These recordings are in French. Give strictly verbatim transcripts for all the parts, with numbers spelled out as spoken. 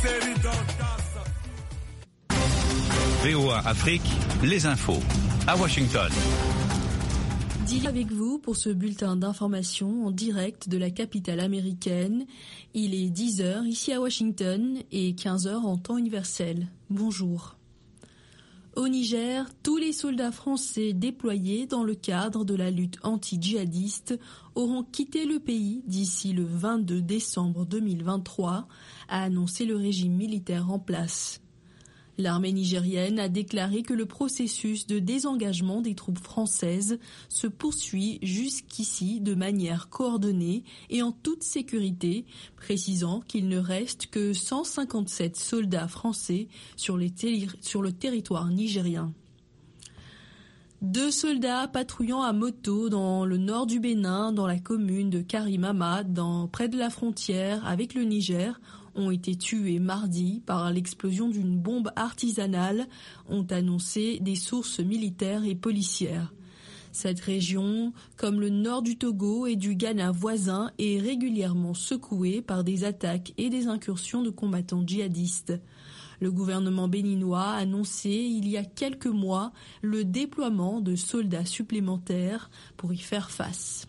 V O A Afrique, les infos, à Washington. D'il avec vous pour ce bulletin d'information en direct de la capitale américaine. Il est dix heures ici à Washington et quinze heures en temps universel. Bonjour. Au Niger, tous les soldats français déployés dans le cadre de la lutte anti-djihadiste auront quitté le pays d'ici le vingt-deux décembre deux mille vingt-trois, a annoncé le régime militaire en place. L'armée nigérienne a déclaré que le processus de désengagement des troupes françaises se poursuit jusqu'ici de manière coordonnée et en toute sécurité, précisant qu'il ne reste que cent cinquante-sept soldats français sur, les terri- sur le territoire nigérien. Deux soldats patrouillant à moto dans le nord du Bénin, dans la commune de Karimama, dans, près de la frontière avec le Niger, ont été tués mardi par l'explosion d'une bombe artisanale, ont annoncé des sources militaires et policières. Cette région, comme le nord du Togo et du Ghana voisin, est régulièrement secouée par des attaques et des incursions de combattants djihadistes. Le gouvernement béninois a annoncé il y a quelques mois le déploiement de soldats supplémentaires pour y faire face.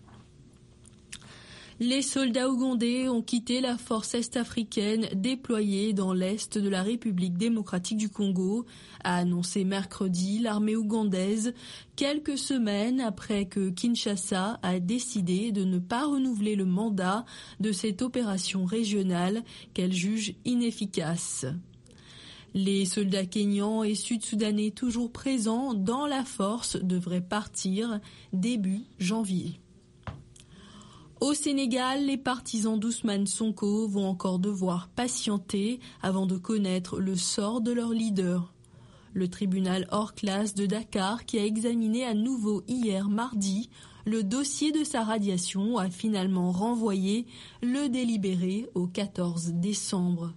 Les soldats ougandais ont quitté la force est-africaine déployée dans l'est de la République démocratique du Congo, a annoncé mercredi l'armée ougandaise, quelques semaines après que Kinshasa a décidé de ne pas renouveler le mandat de cette opération régionale qu'elle juge inefficace. Les soldats kényans et sud-soudanais toujours présents dans la force devraient partir début janvier. Au Sénégal, les partisans d'Ousmane Sonko vont encore devoir patienter avant de connaître le sort de leur leader. Le tribunal hors classe de Dakar, qui a examiné à nouveau hier mardi le dossier de sa radiation, a finalement renvoyé le délibéré au quatorze décembre.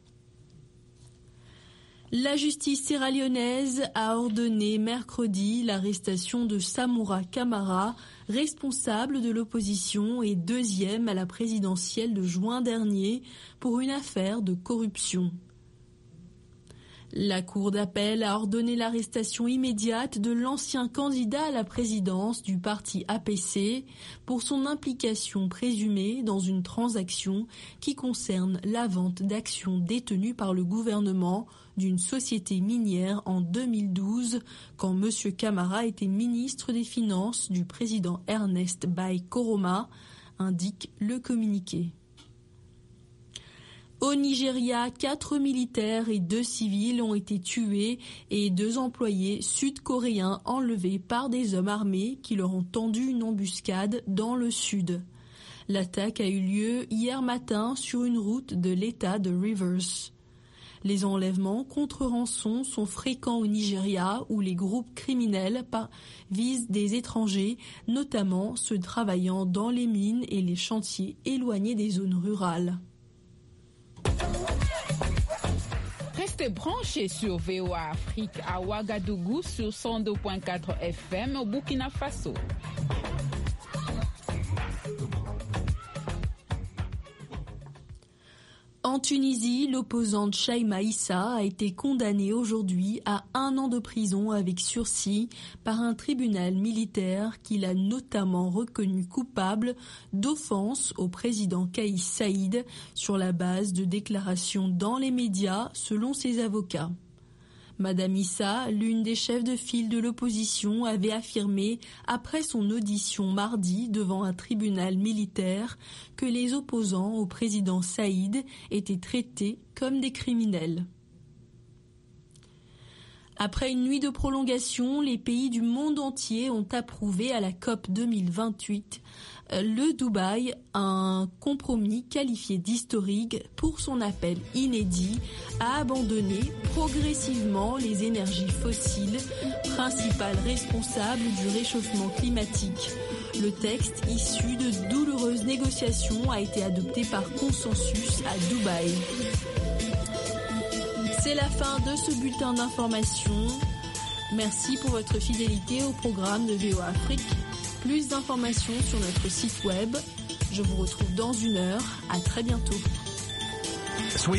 La justice sierra-léonaise a ordonné mercredi l'arrestation de Samoura Kamara, responsable de l'opposition et deuxième à la présidentielle de juin dernier, pour une affaire de corruption. La Cour d'appel a ordonné l'arrestation immédiate de l'ancien candidat à la présidence du parti A P C pour son implication présumée dans une transaction qui concerne la vente d'actions détenues par le gouvernement d'une société minière en deux mille douze, quand M. Kamara était ministre des Finances du président Ernest Bai Koroma, indique le communiqué. Au Nigeria, quatre militaires et deux civils ont été tués et deux employés sud-coréens enlevés par des hommes armés qui leur ont tendu une embuscade dans le sud. L'attaque a eu lieu hier matin sur une route de l'État de Rivers. Les enlèvements contre rançon sont fréquents au Nigeria où les groupes criminels visent des étrangers, notamment ceux travaillant dans les mines et les chantiers éloignés des zones rurales. Restez branchés sur V O A Afrique à Ouagadougou sur cent deux virgule quatre F M au Burkina Faso. En Tunisie, l'opposante Chaïma Issa a été condamnée aujourd'hui à un an de prison avec sursis par un tribunal militaire qui l'a notamment reconnue coupable d'offense au président Kaïs Saïd sur la base de déclarations dans les médias selon ses avocats. Madame Issa, l'une des chefs de file de l'opposition, avait affirmé après son audition mardi devant un tribunal militaire que les opposants au président Saïd étaient traités comme des criminels. Après une nuit de prolongation, les pays du monde entier ont approuvé à la COP deux mille vingt-huit le Dubaï, un compromis qualifié d'historique pour son appel inédit à abandonner progressivement les énergies fossiles, principales responsables du réchauffement climatique. Le texte, issu de douloureuses négociations, a été adopté par consensus à Dubaï. C'est la fin de ce bulletin d'information. Merci pour votre fidélité au programme de V O A Afrique. Plus d'informations sur notre site web. Je vous retrouve dans une heure. À très bientôt.